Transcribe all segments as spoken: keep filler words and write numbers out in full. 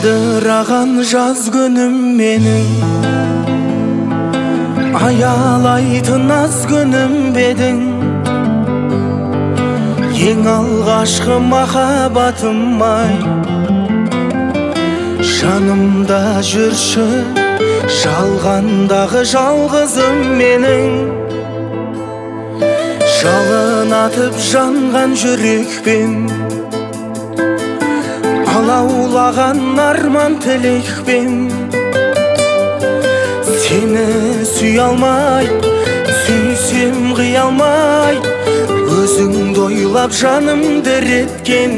Жадыраған жаз күнім менің, аялайтын аз күнім бедің. Ең алғашқы махаббатым ай, жанымда жүрші, жалғандағы жалғызым менің. Жалын атып жанған жүрекпен, алаулаған арман тілекпен. Сені сүй алмай, сүйсем қия алмай, өзіңді ойлап жанымды реткен.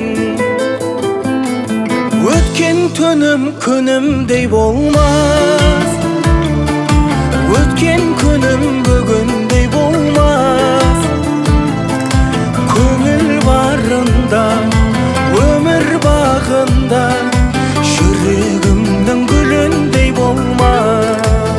Өткен түнім күнімдей болмас, өткен күнім бүгіндей болмас. Көңіл барында, өмір бағында, жүрегімнің гүліндей болмас.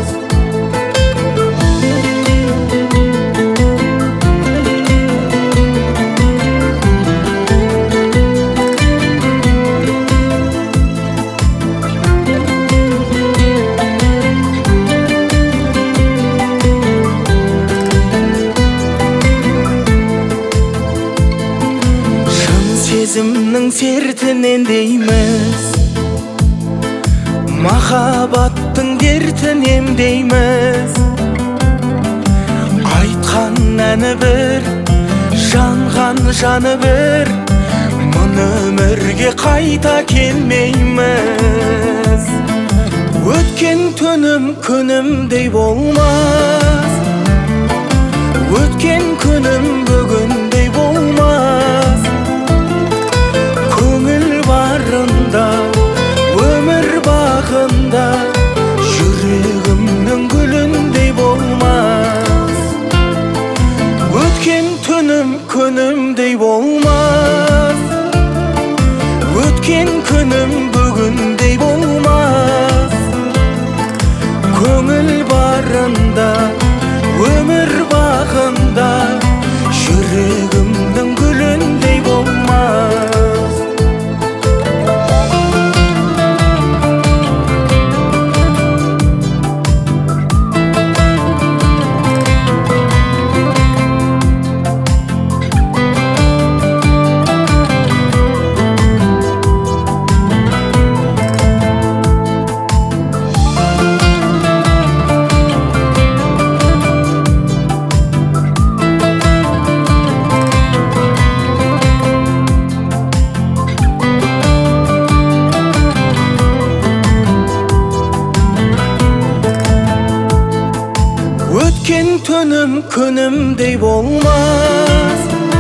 Сезімнің сертінен дейміз, махаббаттың дертінен дейміз. Айтқан әні бір, жанған жаны бір, мың өмірге қайта келмейміз. Өткен түнім күнімдей болмас, өткен күнім бүгіндей болмас. Өмір бағында, жүрегімнің гүліндей болмас. Өткен түнім күнімдей болмас, өткен күнім бүгіндей болмас. Көңіл барында, өмір бағында, жүрегімнің гүліндей болмас. Өткен түнім күнімдей болмас,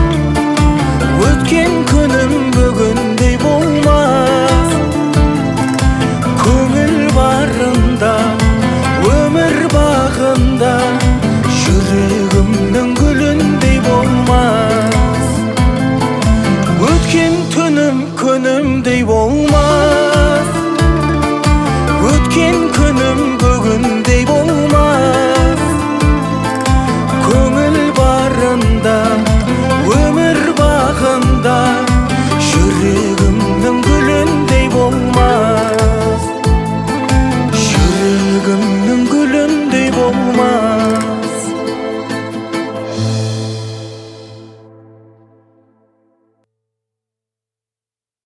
өткен күнім бүгіндей болмас. Көңіл барында, өмір бағында, жүрегімнің гүліндей болмас. Өткен түнім күнімдей болмас, өткен күнім бүгіндей болмас. Көңіл барында, өмір бағында, жүрегімнің гүліндей болмас. Жүрегімнің гүліндей болмас.